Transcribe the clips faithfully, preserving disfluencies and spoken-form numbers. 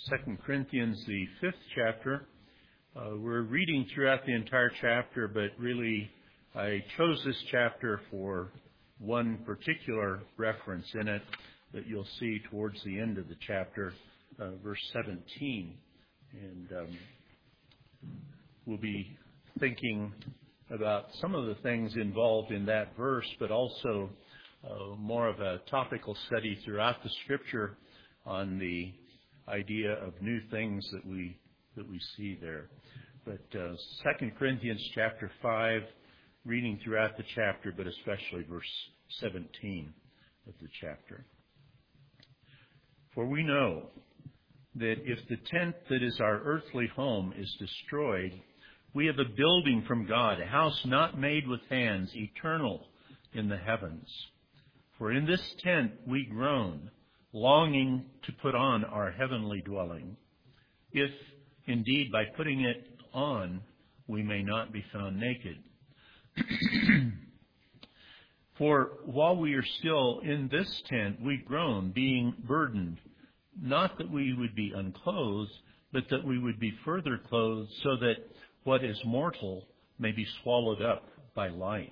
Second Corinthians, the fifth chapter. Uh, we're reading throughout the entire chapter, but really I chose this chapter for one particular reference in it that you'll see towards the end of the chapter, uh, verse seventeen. And um, we'll be thinking about some of the things involved in that verse, but also uh, more of a topical study throughout the Scripture on the idea of new things that we that we see there. But uh, Second Corinthians chapter five, reading throughout the chapter, but especially verse seventeen of the chapter. For we know that if the tent that is our earthly home is destroyed, we have a building from God, a house not made with hands, eternal in the heavens. For in this tent we groan, longing to put on our heavenly dwelling, if indeed by putting it on we may not be found naked. For while we are still in this tent, we groan, being burdened, not that we would be unclothed, but that we would be further clothed, so that what is mortal may be swallowed up by life.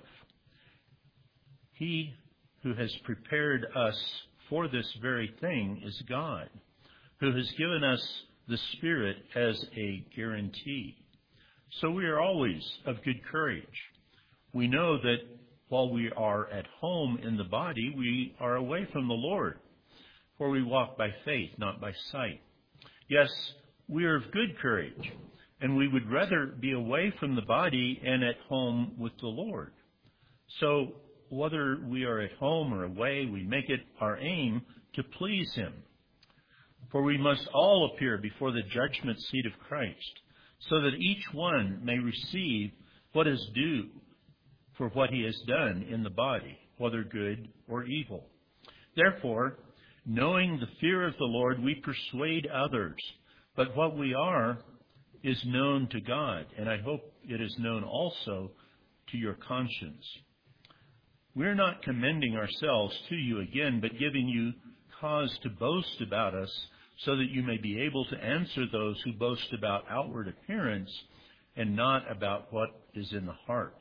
He who has prepared us for this very thing is God, who has given us the Spirit as a guarantee. So we are always of good courage. We know that while we are at home in the body, we are away from the Lord, for we walk by faith, not by sight. Yes, we are of good courage, and we would rather be away from the body and at home with the Lord. So whether we are at home or away, we make it our aim to please Him. For we must all appear before the judgment seat of Christ, so that each one may receive what is due for what he has done in the body, whether good or evil. Therefore, knowing the fear of the Lord, we persuade others, but what we are is known to God, and I hope it is known also to your conscience. We are not commending ourselves to you again, but giving you cause to boast about us, so that you may be able to answer those who boast about outward appearance and not about what is in the heart.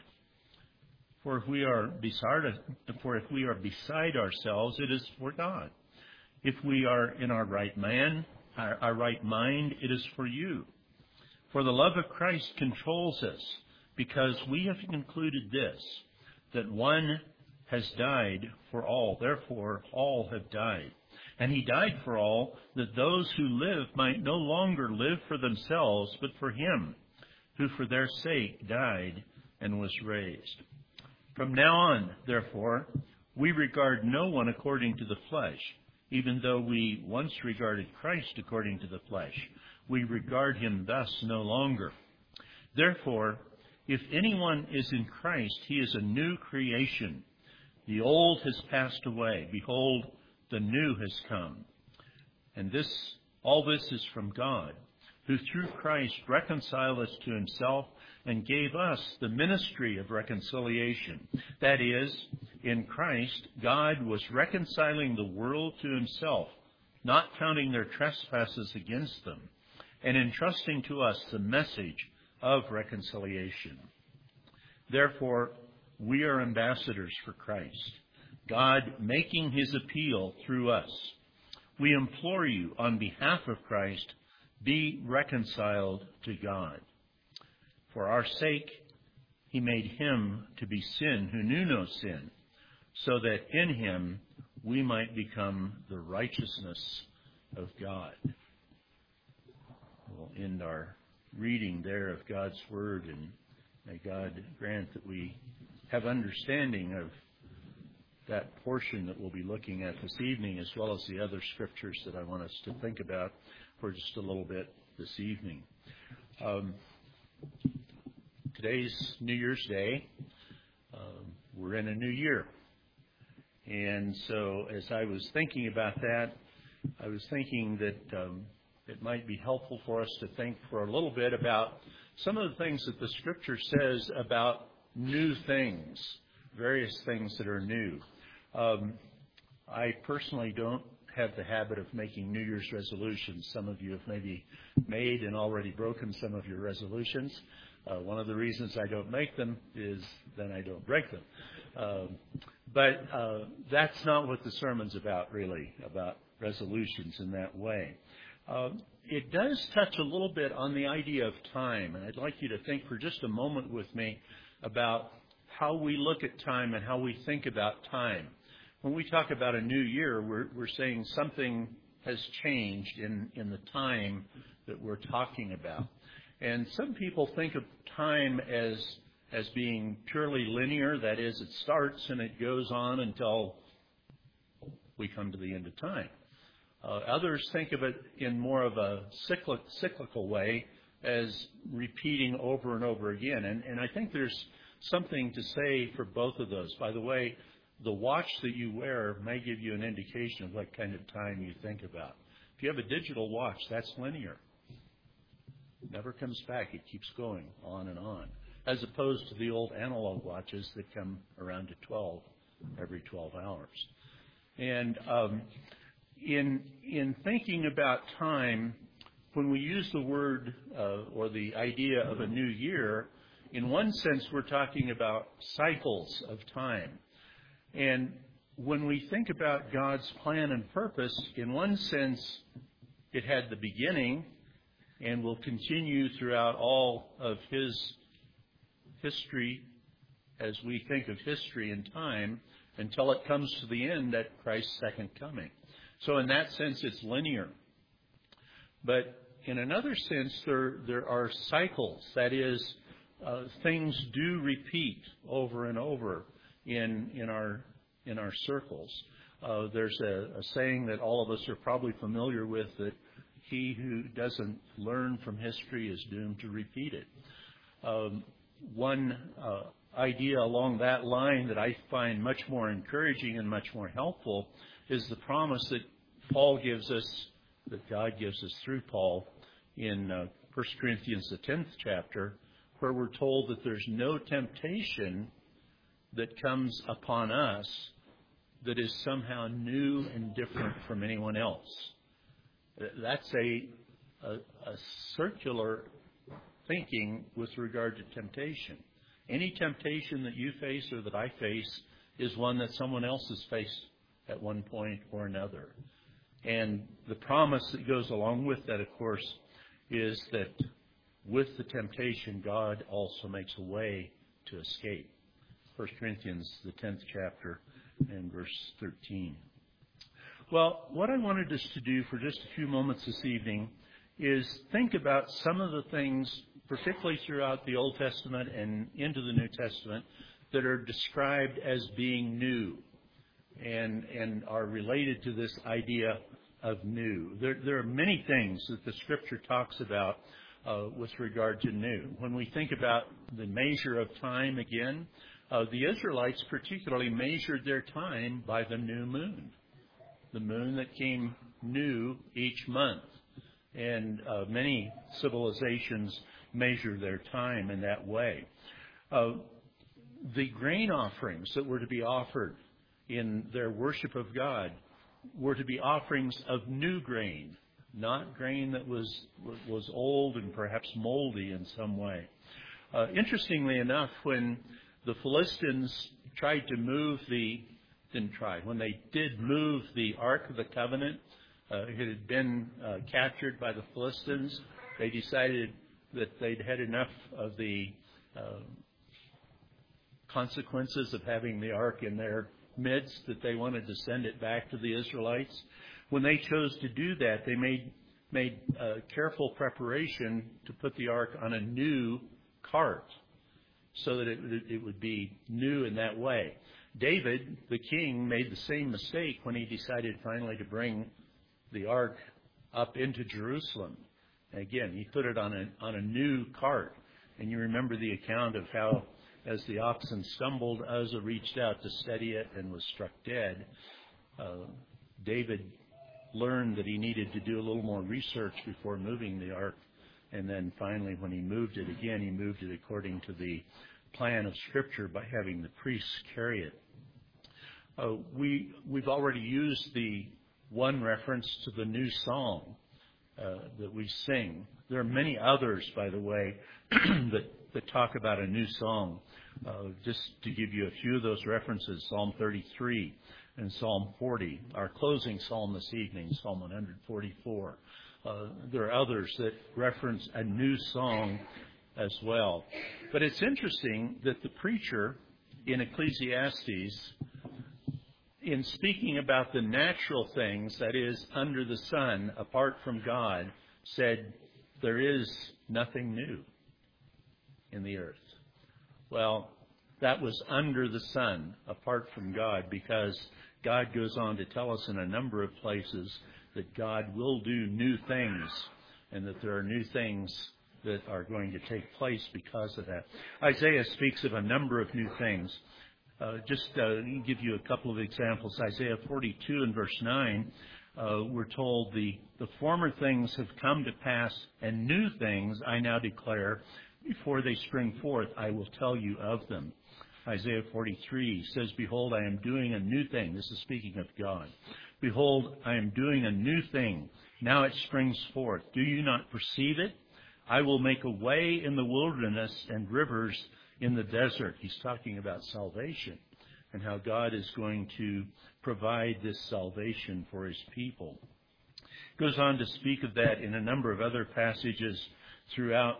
For if we are beside, for if we are beside ourselves, it is for God. If we are in our right man, our, our right mind, it is for you. For the love of Christ controls us, because we have concluded this, that one has died for all, therefore all have died. And he died for all, that those who live might no longer live for themselves, but for him, who for their sake died and was raised. From now on, therefore, we regard no one according to the flesh, even though we once regarded Christ according to the flesh. We regard him thus no longer. Therefore, if anyone is in Christ, he is a new creation. The old has passed away. Behold, the new has come. And this, all this is from God, who through Christ reconciled us to himself and gave us the ministry of reconciliation. That is, in Christ, God was reconciling the world to himself, not counting their trespasses against them, and entrusting to us the message of reconciliation. Therefore, we are ambassadors for Christ, God making his appeal through us. We implore you on behalf of Christ, be reconciled to God. For our sake, he made him to be sin who knew no sin, so that in him we might become the righteousness of God. We'll end our reading there of God's Word, and may God grant that we have understanding of that portion that we'll be looking at this evening, as well as the other scriptures that I want us to think about for just a little bit this evening. Um, today's New Year's Day. Um, we're in a new year. And so as I was thinking about that, I was thinking that um, it might be helpful for us to think for a little bit about some of the things that the Scripture says about new things, various things that are new. Um, I personally don't have the habit of making New Year's resolutions. Some of you have maybe made and already broken some of your resolutions. Uh, one of the reasons I don't make them is then I don't break them. Um, but uh, that's not what the sermon's about, really, about resolutions in that way. Uh, it does touch a little bit on the idea of time, and I'd like you to think for just a moment with me about how we look at time and how we think about time. When we talk about a new year, we're, we're saying something has changed in, in the time that we're talking about. And some people think of time as as being purely linear. That is, it starts and it goes on until we come to the end of time. Uh, others think of it in more of a cyclic, cyclical way, as repeating over and over again. And, and I think there's something to say for both of those. By the way, the watch that you wear may give you an indication of what kind of time you think about. If you have a digital watch, that's linear. It never comes back. It keeps going on and on, as opposed to the old analog watches that come around to twelve every twelve hours. And um, in in thinking about time, when we use the word uh, or the idea of a new year, in one sense we're talking about cycles of time. And when we think about God's plan and purpose, in one sense it had the beginning and will continue throughout all of His history as we think of history and time until it comes to the end at Christ's second coming. So in that sense, it's linear. But in another sense, there, there are cycles. That is, uh, things do repeat over and over in, in, our, in our circles. Uh, there's a, a saying that all of us are probably familiar with, that he who doesn't learn from history is doomed to repeat it. Um, one uh, idea along that line that I find much more encouraging and much more helpful is the promise that Paul gives us, that God gives us through Paul in uh, First Corinthians, the tenth chapter, where we're told that there's no temptation that comes upon us that is somehow new and different from anyone else. That's a, a, a circular thinking with regard to temptation. Any temptation that you face or that I face is one that someone else has faced at one point or another. And the promise that goes along with that, of course, is that with the temptation, God also makes a way to escape. First Corinthians, the tenth chapter, and verse thirteen. Well, what I wanted us to do for just a few moments this evening is think about some of the things, particularly throughout the Old Testament and into the New Testament, that are described as being new and and are related to this idea of new. There, there are many things that the Scripture talks about uh, with regard to new. When we think about the measure of time again, uh, the Israelites particularly measured their time by the new moon. The moon that came new each month. And uh, many civilizations measure their time in that way. Uh, the grain offerings that were to be offered in their worship of God were to be offerings of new grain, not grain that was was old and perhaps moldy in some way. Uh, interestingly enough, when the Philistines tried to move the didn't try. When they did move the Ark of the Covenant, uh, it had been uh, captured by the Philistines. They decided that they'd had enough of the uh, consequences of having the Ark in their midst, that they wanted to send it back to the Israelites. When they chose to do that, they made made uh, careful preparation to put the Ark on a new cart so that it, it would be new in that way. David, the king, made the same mistake when he decided finally to bring the ark up into Jerusalem. And again, he put it on a on a new cart. And you remember the account of how, as the oxen stumbled, Uzzah reached out to steady it and was struck dead. Uh, David learned that he needed to do a little more research before moving the ark. And then finally, when he moved it again, he moved it according to the plan of Scripture by having the priests carry it. Uh, we, we've already used the one reference to the new song uh, that we sing. There are many others, by the way, that, that talk about a new song. Uh, just to give you a few of those references, Psalm thirty-three and Psalm forty. Our closing psalm this evening, Psalm one forty-four. Uh, there are others that reference a new song as well. But it's interesting that the preacher in Ecclesiastes, in speaking about the natural things, that is, under the sun, apart from God, said, there is nothing new in the earth. Well, that was under the sun, apart from God, because God goes on to tell us in a number of places that God will do new things, and that there are new things that are going to take place because of that. Isaiah speaks of a number of new things. Uh, just uh, give you a couple of examples. Isaiah forty-two and verse nine, uh, we're told, the, the former things have come to pass, and new things I now declare. Before they spring forth, I will tell you of them. Isaiah forty-three says, behold, I am doing a new thing. This is speaking of God. Behold, I am doing a new thing. Now it springs forth. Do you not perceive it? I will make a way in the wilderness and rivers in the desert. He's talking about salvation and how God is going to provide this salvation for his people. He goes on to speak of that in a number of other passages throughout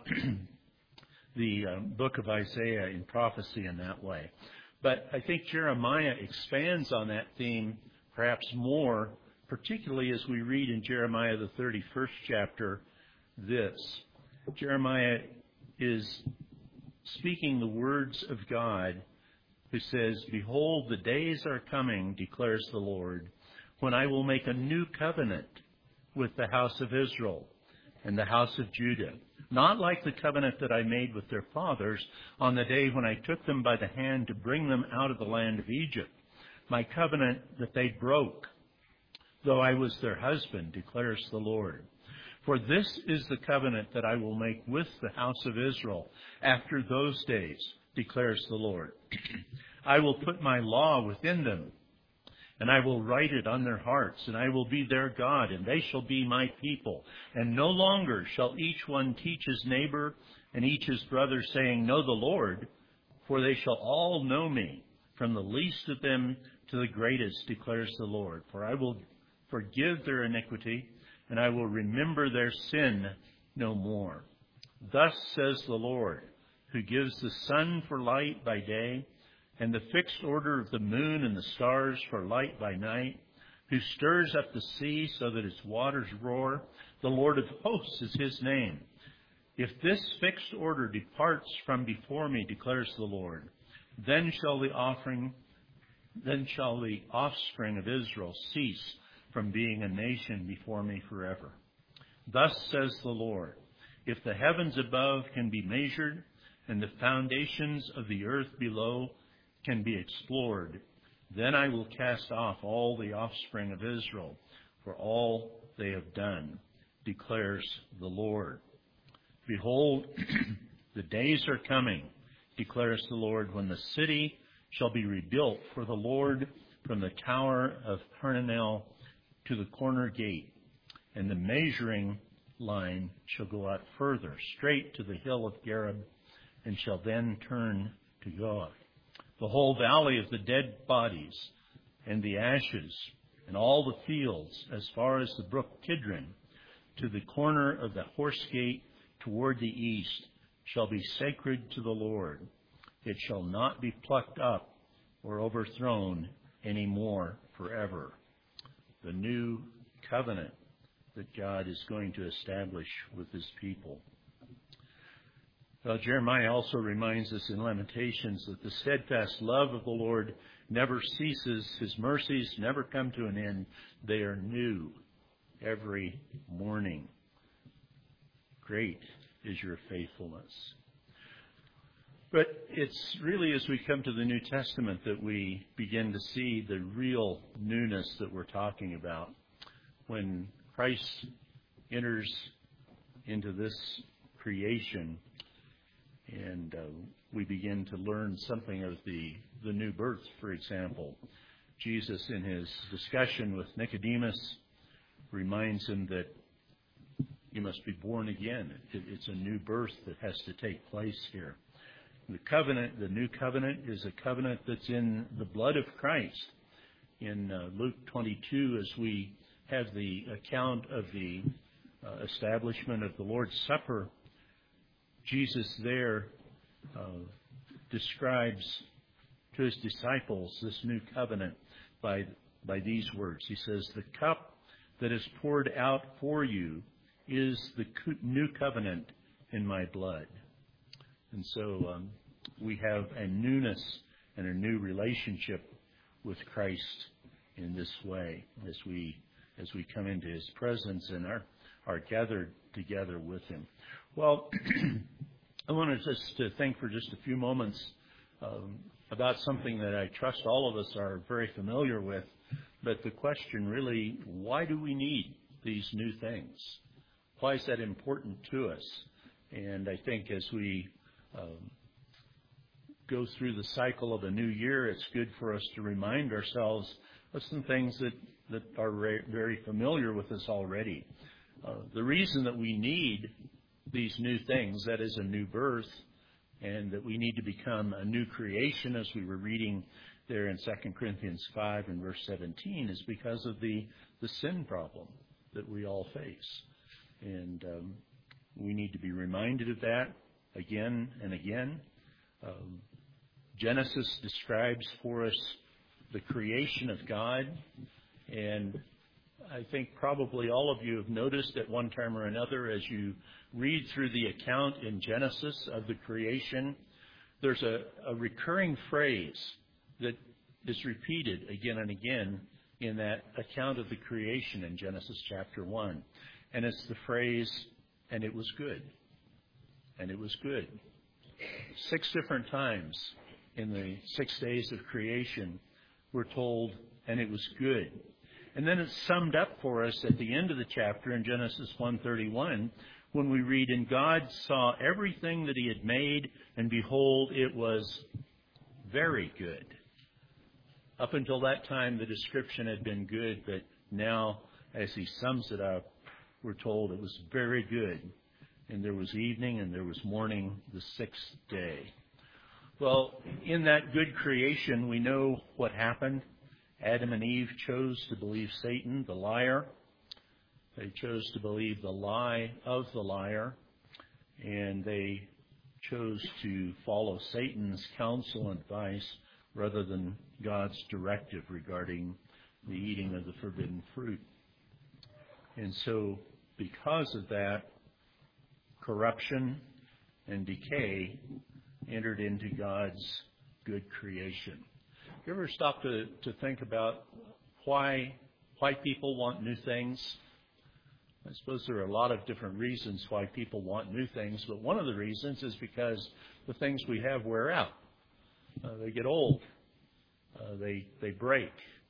the um, book of Isaiah in prophecy in that way. But I think Jeremiah expands on that theme perhaps more, particularly as we read in Jeremiah the thirty-first chapter this. Jeremiah is speaking the words of God, who says, behold, the days are coming, declares the Lord, when I will make a new covenant with the house of Israel and the house of Judah, not like the covenant that I made with their fathers on the day when I took them by the hand to bring them out of the land of Egypt, my covenant that they broke, though I was their husband, declares the Lord. For this is the covenant that I will make with the house of Israel after those days, declares the Lord. I will put my law within them, and I will write it on their hearts, and I will be their God, and they shall be my people. And no longer shall each one teach his neighbor and each his brother, saying, know the Lord, for they shall all know me, from the least of them to the greatest, declares the Lord. For I will forgive their iniquity, and I will remember their sin no more. Thus says the Lord, who gives the sun for light by day, and the fixed order of the moon and the stars for light by night, who stirs up the sea so that its waters roar. The Lord of hosts is his name. If this fixed order departs from before me, declares the Lord, then shall the offering, then shall the offspring of Israel cease from being a nation before me forever. Thus says the Lord, if the heavens above can be measured, and the foundations of the earth below can be explored, then I will cast off all the offspring of Israel for all they have done, declares the Lord. Behold, the days are coming, declares the Lord, when the city shall be rebuilt for the Lord from the tower of Hananel to the corner gate, and the measuring line shall go out further, straight to the hill of Gareb, and shall then turn to God. The whole valley of the dead bodies and the ashes and all the fields as far as the brook Kidron to the corner of the horse gate toward the east shall be sacred to the Lord. It shall not be plucked up or overthrown any more forever. The new covenant that God is going to establish with his people. Well, Jeremiah also reminds us in Lamentations that the steadfast love of the Lord never ceases. His mercies never come to an end. They are new every morning. Great is your faithfulness. But it's really as we come to the New Testament that we begin to see the real newness that we're talking about. When Christ enters into this creation, and uh, we begin to learn something of the, the new birth, for example. Jesus, in his discussion with Nicodemus reminds him that you must be born again. It, it's a new birth that has to take place here. The covenant, the new covenant, is a covenant that's in the blood of Christ. In uh, Luke twenty-two, as we have the account of the uh, establishment of the Lord's Supper, Jesus there uh, describes to his disciples this new covenant by by these words. He says, "The cup that is poured out for you is the co- new covenant in my blood." And so um, we have a newness and a new relationship with Christ in this way as we as we come into his presence and are, are gathered together with him. Well, I wanted just to think for just a few moments um, about something that I trust all of us are very familiar with, but the question really, why do we need these new things? Why is that important to us? And I think as we um, go through the cycle of a new year, it's good for us to remind ourselves of some things that, that are re- very familiar with us already. Uh, the reason that we need these new things, that is a new birth, and that we need to become a new creation, as we were reading there in Second Corinthians five and verse seventeen, is because of the, the sin problem that we all face. And um, we need to be reminded of that again and again. Um, Genesis describes for us the creation of God, and I think probably all of you have noticed at one time or another as you read through the account in Genesis of the creation, there's a, a recurring phrase that is repeated again and again in that account of the creation in Genesis chapter one. And it's the phrase, "and it was good." And it was good. Six different times in the six days of creation, we're told, "and it was good." And then it's summed up for us at the end of the chapter in Genesis one thirty-one, when we read, "And God saw everything that he had made, and behold, it was very good." Up until that time, the description had been good, but now, as he sums it up, we're told it was very good. And there was evening and there was morning the sixth day. Well, in that good creation, we know what happened. Adam and Eve chose to believe Satan, the liar. They chose to believe the lie of the liar. And they chose to follow Satan's counsel and advice rather than God's directive regarding the eating of the forbidden fruit. And so, because of that, corruption and decay entered into God's good creation. You ever stop to, to think about why why people want new things? I suppose there are a lot of different reasons why people want new things, but one of the reasons is because the things we have wear out. Uh, they get old. Uh, they they break.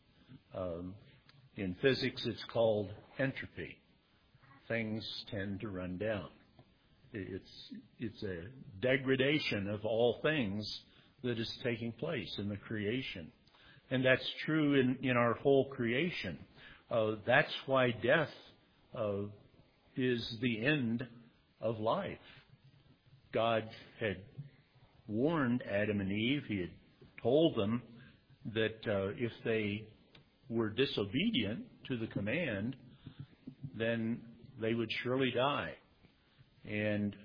Um, in physics, it's called entropy. Things tend to run down. It's it's a degradation of all things that is taking place in the creation. And that's true in, in our whole creation. Uh, that's why death uh, is the end of life. God had warned Adam and Eve. He had told them that uh, if they were disobedient to the command, then they would surely die. And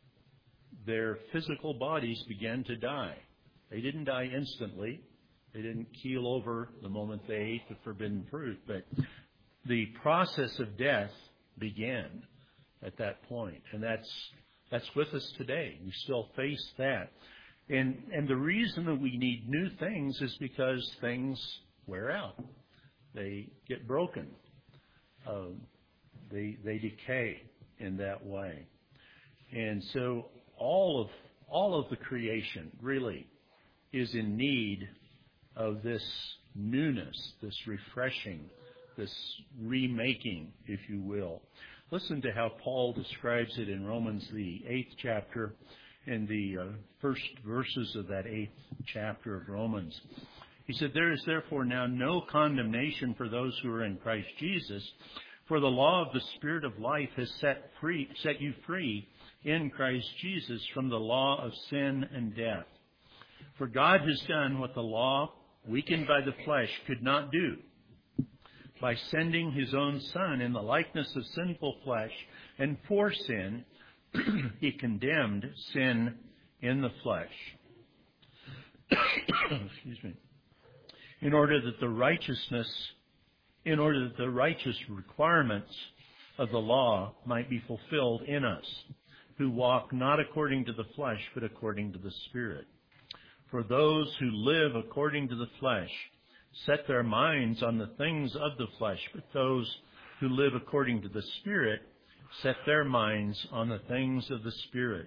their physical bodies began to die. They didn't die instantly. They didn't keel over the moment they ate the forbidden fruit. But the process of death began at that point. And that's that's with us today. We still face that. And and the reason that we need new things is because things wear out. They get broken. Um, they they decay in that way. And so all of all of the creation really is in need of this newness, this refreshing, this remaking, if you will. Listen to how Paul describes it in Romans, the eighth chapter, in the uh, first verses of that eighth chapter of Romans. He said, "There is therefore now no condemnation for those who are in Christ Jesus, For the law of the Spirit of life has set free, set you free in Christ Jesus from the law of sin and death. For God has done what the law, weakened by the flesh, could not do. By sending his own Son in the likeness of sinful flesh, and for sin, he condemned sin in the flesh. Excuse me. In order that the righteousness, in order that the righteous requirements of the law might be fulfilled in us, who walk not according to the flesh, but according to the Spirit. For those who live according to the flesh set their minds on the things of the flesh, but those who live according to the Spirit set their minds on the things of the Spirit.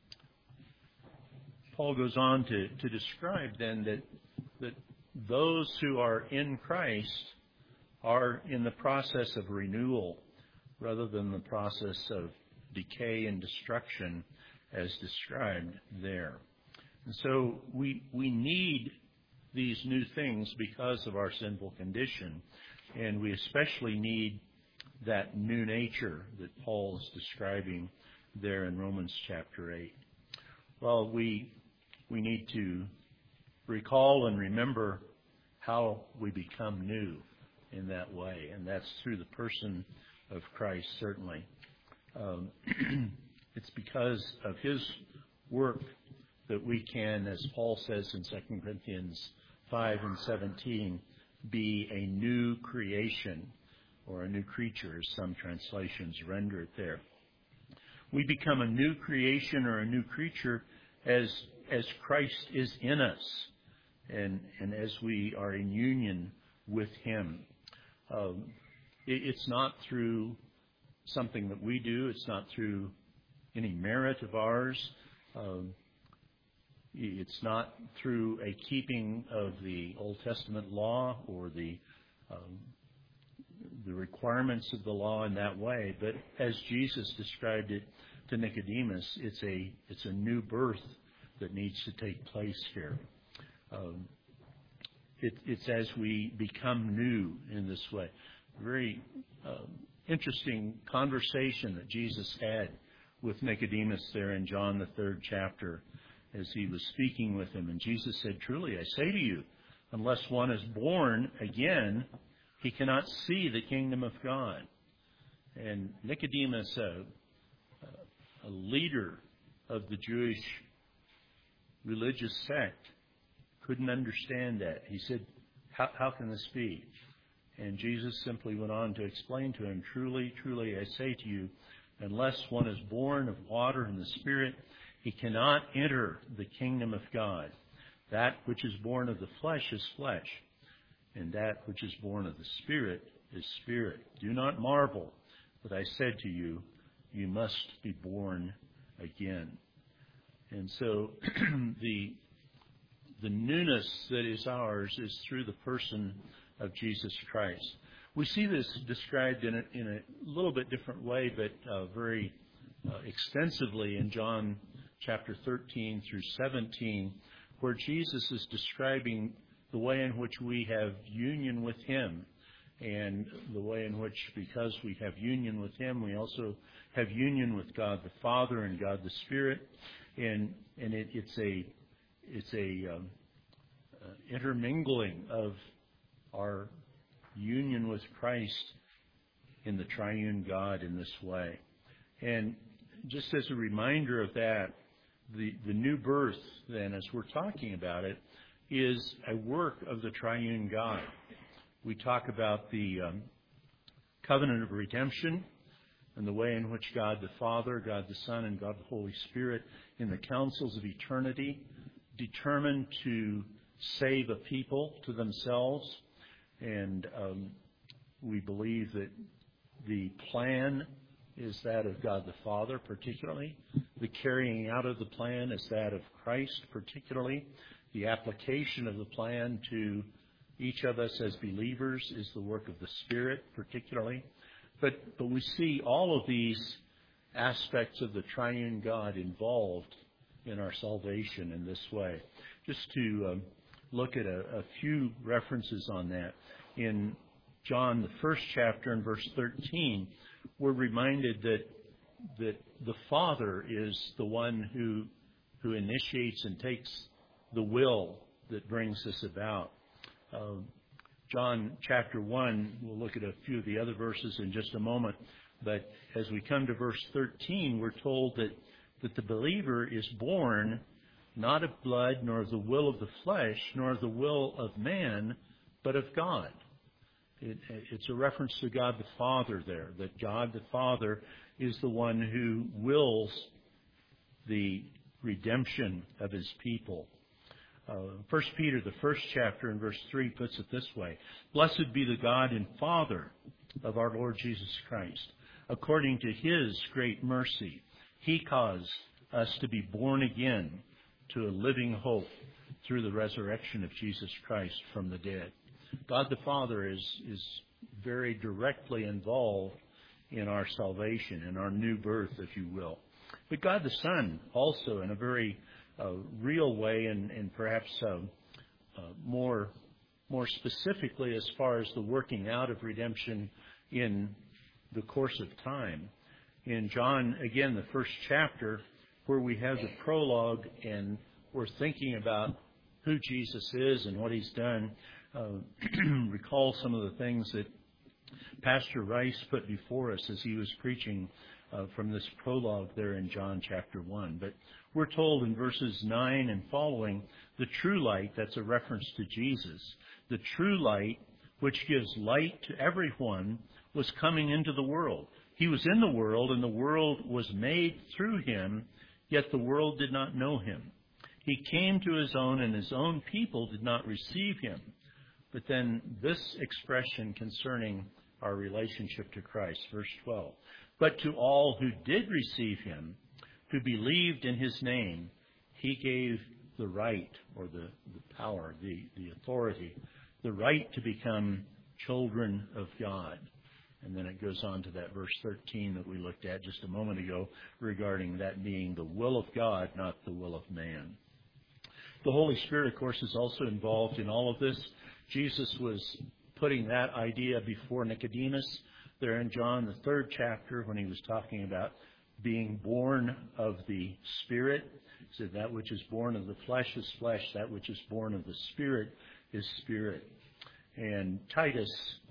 Paul goes on to, to describe then that, that those who are in Christ are in the process of renewal rather than the process of decay and destruction as described there. And so we we need these new things because of our sinful condition, and we especially need that new nature that Paul is describing there in Romans chapter eight. Well, we we need to recall and remember how we become new in that way, and that's through the person of Christ, certainly. Um, it's because of his work that we can, as Paul says in Second Corinthians five and seventeen, be a new creation, or a new creature, as some translations render it there. We become a new creation or a new creature as as Christ is in us, and, and as we are in union with him. Um, it, it's not through something that we do. It's not through any merit of ours. Um, it's not through a keeping of the Old Testament law or the um, the requirements of the law in that way. But as Jesus described it to Nicodemus, it's a it's a new birth that needs to take place here. Um, it, it's as we become new in this way. Very um, interesting conversation that Jesus had with Nicodemus there in John the third chapter as he was speaking with him. And Jesus said, "Truly, I say to you, unless one is born again, he cannot see the kingdom of God." And Nicodemus, a, a leader of the Jewish religious sect, couldn't understand that. He said, how, how can this be? And Jesus simply went on to explain to him, "Truly, truly, I say to you, unless one is born of water and the Spirit, he cannot enter the kingdom of God. That which is born of the flesh is flesh, and that which is born of the Spirit is spirit. Do not marvel that I said to you, you must be born again." And so the the newness that is ours is through the person of Jesus Christ. We see this described in a, in a little bit different way, but uh, very uh, extensively in John chapter thirteen through seventeen, where Jesus is describing the way in which we have union with him, and the way in which, because we have union with him, we also have union with God the Father and God the Spirit, and and it, it's a it's a um, uh, intermingling of our union with Christ in the triune God in this way. And just as a reminder of that, the the new birth, then, as we're talking about it, is a work of the triune God. We talk about the um, covenant of redemption and the way in which God the Father, God the Son, and God the Holy Spirit, in the councils of eternity, determined to save a people to themselves. And um, we believe that the plan is that of God the Father, particularly. The carrying out of the plan is that of Christ, particularly. The application of the plan to each of us as believers is the work of the Spirit, particularly. But, but we see all of these aspects of the triune God involved in our salvation in this way. Just to um, look at a, a few references on that. In John, the first chapter, in verse thirteen, we're reminded that that the Father is the one who who initiates and takes the will that brings this about. Uh, John chapter one, we'll look at a few of the other verses in just a moment, but as we come to verse thirteen, we're told that, that the believer is born not of blood, nor of the will of the flesh, nor of the will of man, but of God. It, it's a reference to God the Father there, that God the Father is the one who wills the redemption of his people. Uh, First Peter, the first chapter, in verse three, puts it this way: Blessed be the God and Father of our Lord Jesus Christ. According to his great mercy, he caused us to be born again to a living hope through the resurrection of Jesus Christ from the dead. God the Father is, is very directly involved in our salvation, in our new birth, if you will. But God the Son also, in a very uh, real way, and, and perhaps uh, uh, more, more specifically as far as the working out of redemption in the course of time. In John, again, the first chapter, where we have the prologue and we're thinking about who Jesus is and what he's done, uh, recall some of the things that Pastor Rice put before us as he was preaching uh, from this prologue there in John chapter one. But we're told in verses nine and following, the true light, that's a reference to Jesus, the true light which gives light to everyone, was coming into the world. He was in the world, and the world was made through him, yet the world did not know him. He came to his own, and his own people did not receive him. But then this expression concerning our relationship to Christ, verse twelve. But to all who did receive him, who believed in his name, he gave the right, or the, the power, the, the authority, the right to become children of God. And then it goes on to that verse thirteen that we looked at just a moment ago regarding that being the will of God, not the will of man. The Holy Spirit, of course, is also involved in all of this. Jesus was putting that idea before Nicodemus there in John, the third chapter, when he was talking about being born of the Spirit. He said, that which is born of the flesh is flesh, that which is born of the Spirit is spirit. And Titus,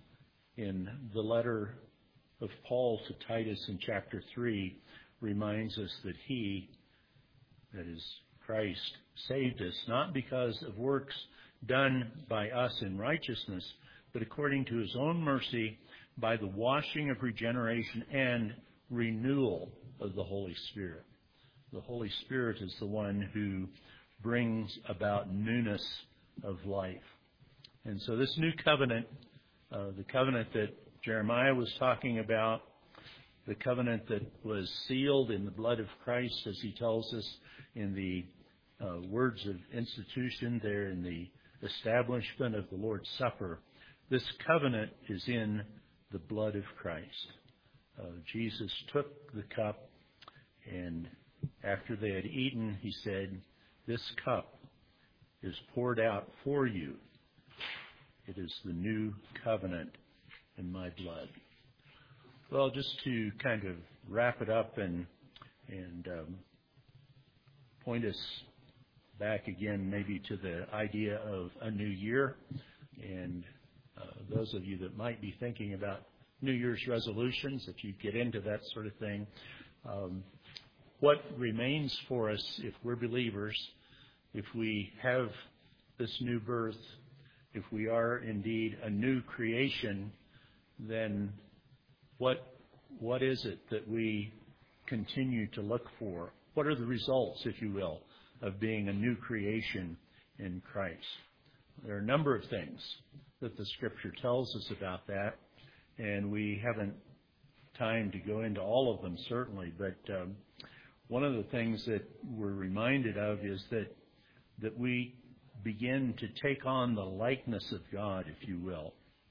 in the letter of Paul to Titus in chapter three, reminds us that he, that is Christ, saved us not because of works done by us in righteousness, but according to his own mercy, by the washing of regeneration and renewal of the Holy Spirit. The Holy Spirit is the one who brings about newness of life. And so this new covenant, uh, the covenant that Jeremiah was talking about, the covenant that was sealed in the blood of Christ, as he tells us in the uh, words of institution there in the establishment of the Lord's Supper, this covenant is in the blood of Christ. Uh, Jesus took the cup, and after they had eaten, he said, this cup is poured out for you. It is the new covenant in my blood. Well, just to kind of wrap it up and and um, point us back again maybe to the idea of a new year. And uh, those of you that might be thinking about New Year's resolutions, if you get into that sort of thing, um, what remains for us if we're believers, if we have this new birth, if we are indeed a new creation, then what what is it that we continue to look for? What are the results, if you will, of being a new creation in Christ? There are a number of things that the Scripture tells us about that, and we haven't time to go into all of them, certainly, but um, one of the things that we're reminded of is that that we begin to take on the likeness of God, if you will.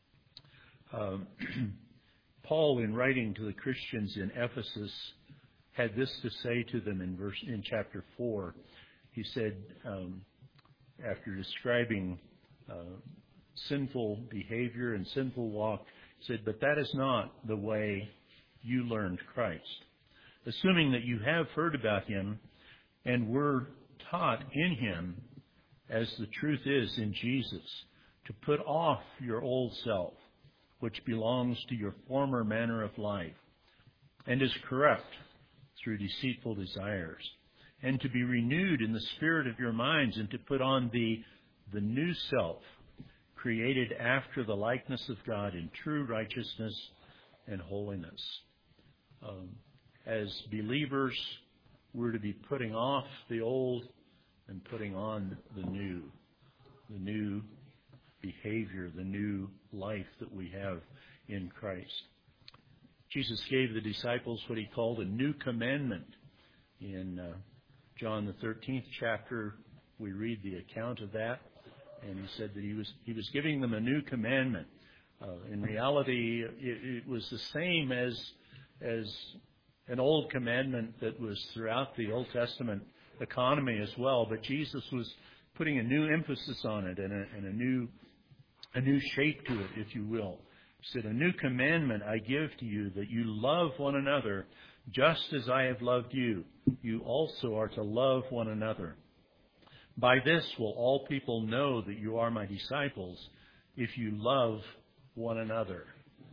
Um, Paul, in writing to the Christians in Ephesus, had this to say to them in verse in chapter four. He said, um, after describing uh, sinful behavior and sinful walk. He said, but that is not the way you learned Christ. Assuming that you have heard about him and were taught in him, as the truth is in Jesus, to put off your old self, which belongs to your former manner of life, and is corrupt through deceitful desires, and to be renewed in the spirit of your minds, and to put on the, the new self, created after the likeness of God in true righteousness and holiness. Um, as believers, we're to be putting off the old and putting on the new, the new behavior, the new life that we have in Christ. Jesus gave the disciples what he called a new commandment. In uh, John the thirteenth chapter, we read the account of that, and he said that he was he was giving them a new commandment. Uh, in reality, it, it was the same as as an old commandment that was throughout the Old Testament economy as well, but Jesus was putting a new emphasis on it and a, and a new a new shape to it, if you will. He said, a new commandment I give to you, that you love one another just as I have loved you. You also are to love one another. By this will all people know that you are my disciples, if you love one another.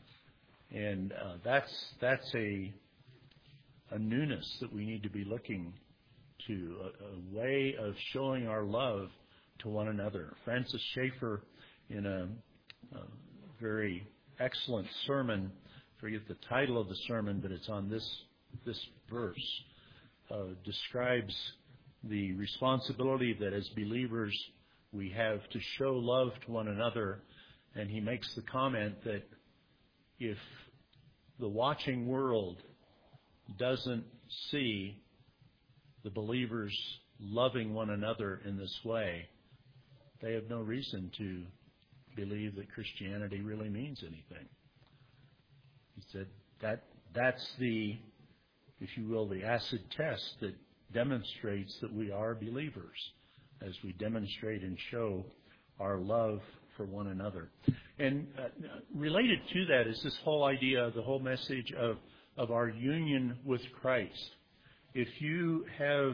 And uh, that's that's a a newness that we need to be looking to, a, a way of showing our love to one another. Francis Schaeffer, in a, a very excellent sermon, I forget the title of the sermon, but it's on this this verse, uh, describes the responsibility that as believers we have to show love to one another. And he makes the comment that if the watching world doesn't see the believers loving one another in this way, they have no reason to believe that Christianity really means anything. He said that that's the, if you will, the acid test that demonstrates that we are believers, as we demonstrate and show our love for one another. And uh, related to that is this whole idea, the whole message of, of our union with Christ. If you have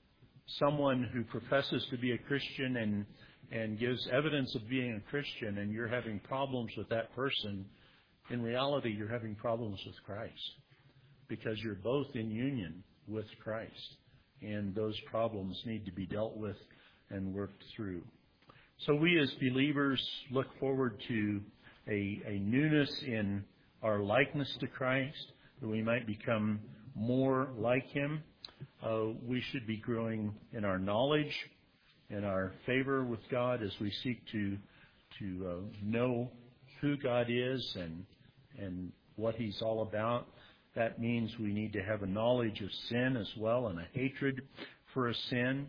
someone who professes to be a Christian and and gives evidence of being a Christian, and you're having problems with that person, in reality you're having problems with Christ, because you're both in union with Christ, and those problems need to be dealt with and worked through. So we as believers look forward to a, a newness in our likeness to Christ, that we might become more like him. Uh, we should be growing in our knowledge, in our favor with God, as we seek to to uh, know who God is and and what he's all about. That means we need to have a knowledge of sin as well, and a hatred for a sin,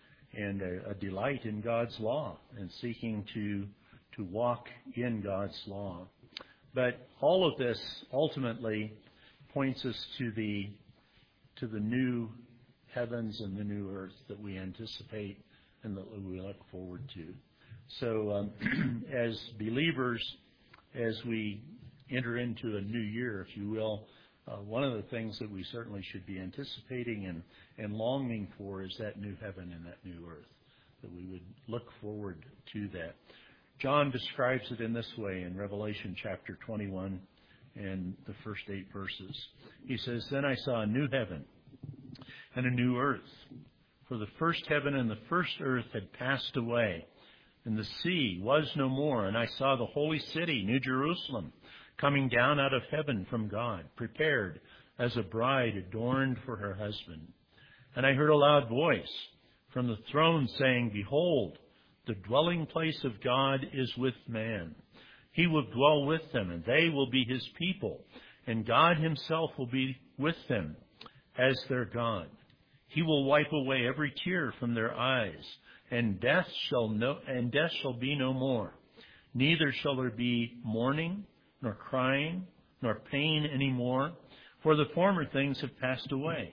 and a, a delight in God's law, and seeking to to walk in God's law. But all of this ultimately points us to the to the new heavens and the new earth that we anticipate and that we look forward to. So um, as believers, as we enter into a new year, if you will, uh, one of the things that we certainly should be anticipating and, and longing for is that new heaven and that new earth, that we would look forward to that. John describes it in this way in Revelation chapter twenty-one and the first eight verses. He says, "Then I saw a new heaven and a new earth. For the first heaven and the first earth had passed away, and the sea was no more. And I saw the holy city, New Jerusalem, coming down out of heaven from God, prepared as a bride adorned for her husband. And I heard a loud voice from the throne saying, Behold, the dwelling place of God is with man. He will dwell with them, and they will be his people, and God himself will be with them as their God. He will wipe away every tear from their eyes, and death shall no and death shall be no more. Neither shall there be mourning, nor crying, nor pain any more, for the former things have passed away.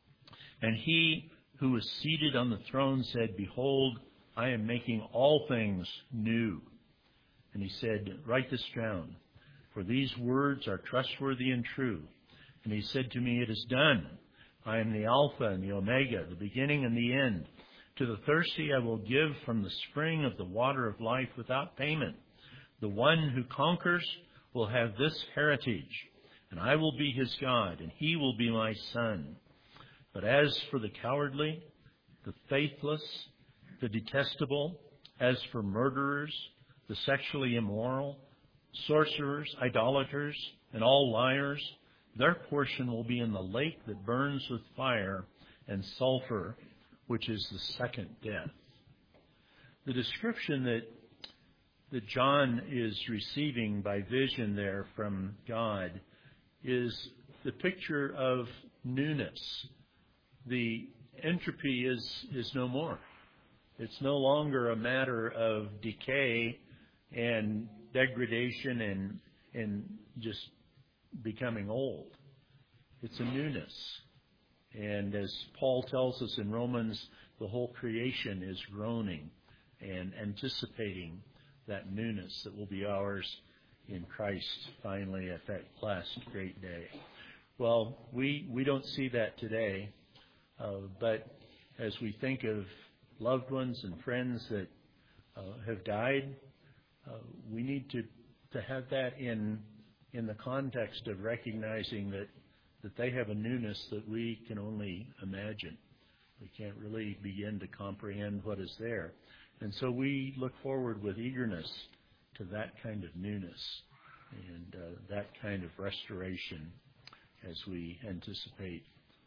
And he who was seated on the throne said, Behold, I am making all things new. And he said, "Write this down, for these words are trustworthy and true." And he said to me, "It is done. I am the Alpha and the Omega, the beginning and the end. To the thirsty I will give from the spring of the water of life without payment. The one who conquers will have this heritage, and I will be his God, and he will be my son. But as for the cowardly, the faithless, the detestable, as for murderers, the sexually immoral, sorcerers, idolaters, and all liars, their portion will be in the lake that burns with fire and sulfur, which is the second death." The description that that John is receiving by vision there from God is the picture of newness. The entropy is, is no more. It's no longer a matter of decay and degradation and and just becoming old. It's a newness. And as Paul tells us in Romans, the whole creation is groaning and anticipating that newness that will be ours in Christ finally at that last great day. Well, we, we don't see that today, uh, but as we think of loved ones and friends that uh, have died, uh, we need to, to have that in in the context of recognizing that, that they have a newness that we can only imagine. We can't really begin to comprehend what is there. And so we look forward with eagerness to that kind of newness and uh, that kind of restoration as we anticipate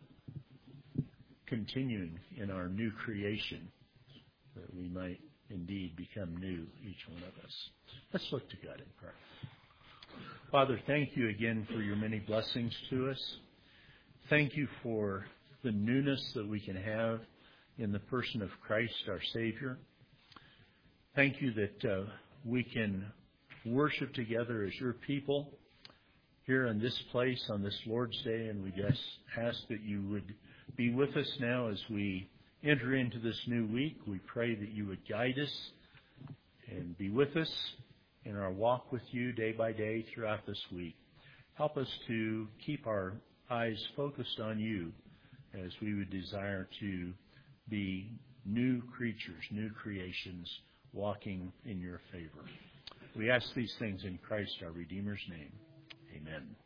continuing in our new creation, that we might indeed become new, each one of us. Let's look to God in prayer. Father, thank you again for your many blessings to us. Thank you for the newness that we can have in the person of Christ, our Savior. Thank you that uh, we can worship together as your people here in this place on this Lord's Day, and we just ask that you would be with us now as we enter into this new week. We pray that you would guide us and be with us in our walk with you day by day throughout this week. Help us to keep our eyes focused on you as we would desire to be new creatures, new creations, walking in your favor. We ask these things in Christ, our Redeemer's name. Amen.